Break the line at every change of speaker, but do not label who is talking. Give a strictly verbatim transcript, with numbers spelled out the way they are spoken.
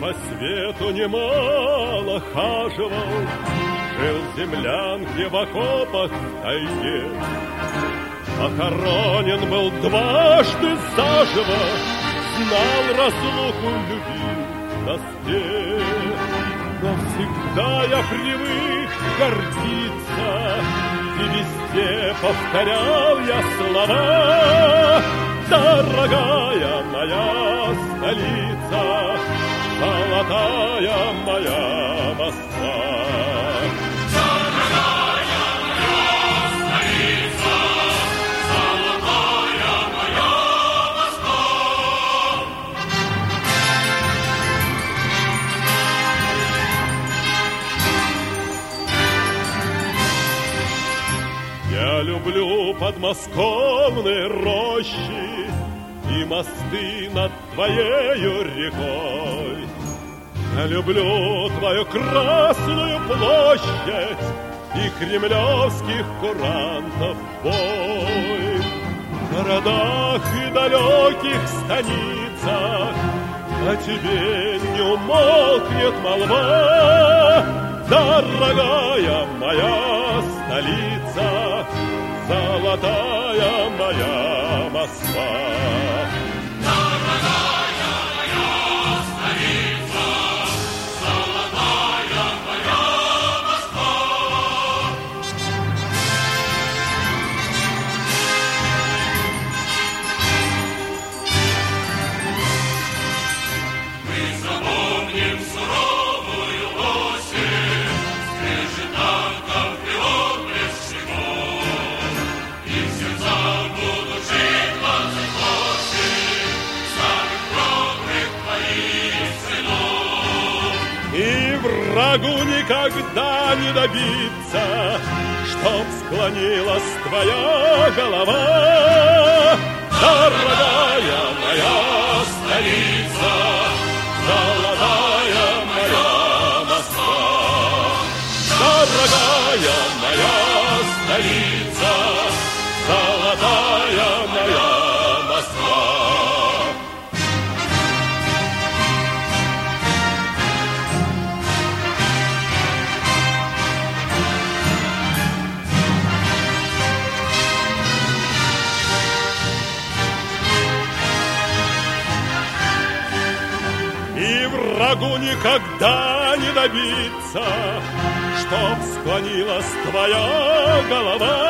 По свету немало хаживал, жил в землянке в окопах в тайге. Похоронен был дважды заживо, знал разлуку, любил в тоске. Но всегда я привык гордиться, и везде повторял я слова. Дорогая моя столица, золотая моя Москва.
Дорогая моя столица, золотая моя Москва.
Я люблю подмосковные рощи и мосты над твоею рекой. Я люблю твою Красную площадь и кремлевских курантов бой. В городах и далеких станицах о тебе не умолкнет молва. Дорогая моя столица, золотая моя Москва.
Дорогая моя столица, золотая моя Москва. Мы запомним суровую осень, скрежет танков и отблеск шагов, и в сердцах будут жить двадцать восемь самых кровных твоих сынов.
И врагу никогда не добиться, чтоб склонилась твоя голова. Дорогая моя столица, золотая моя Москва. Дорогая моя столица, золотая моя Москва. И врагу никогда не добиться, чтоб склонилась твоя голова.